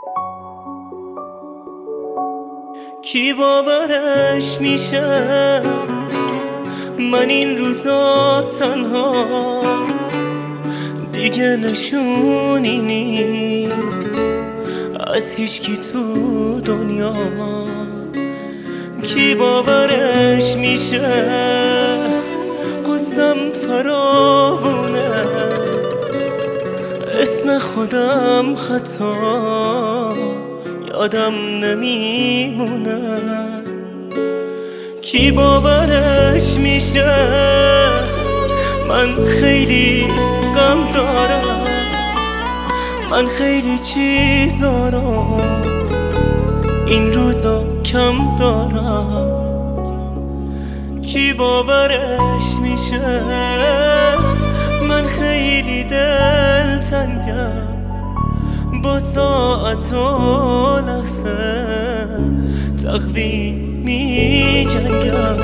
کی باورش میشه من این روزا تنها دیگه نشونی نیست از هیچکی تو دنیا. کی باورش میشه قصم فراوونه اسم خودم حتی یادم نمیمونه. کی باورش میشه من خیلی غم دارم، من خیلی چیزا رو این روزا کم دارم. کی باورش میشه من خیلی دلتنگم با ساعت و لحظه تقویم می جنگم.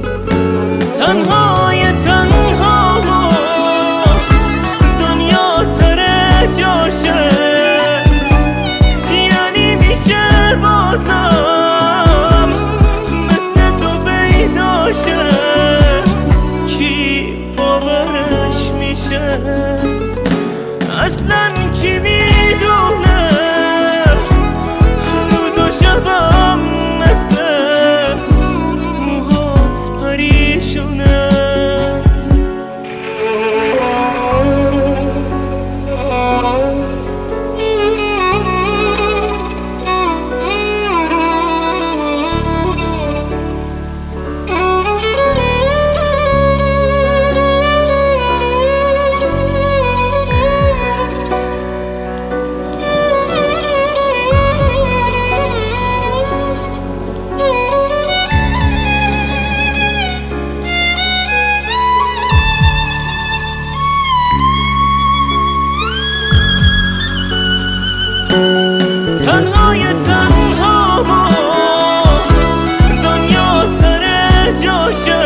تنهای تنها دنیا سر جاشه یعنی میشه بازم مثل تو پیداشه. کی باورش میشه اصلا کی میدونه روز و شبم مثل موهات پریشونه. تنهای تنها دنیا سر جاشه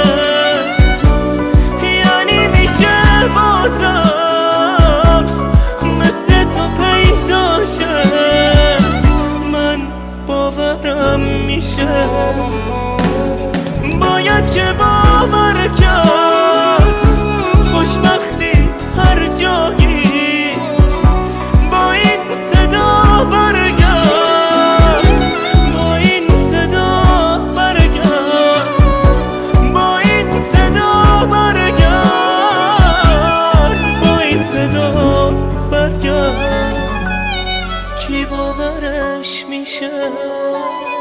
یعنی میشه بازم مثل تو پیداشه. من باورم میشه باید که باور کرد خوشبختی هر جایی با این صدا برگرد، با این صدا برگرد، با این صدا برگرد، با این صدا برگرد. کی باورش میشه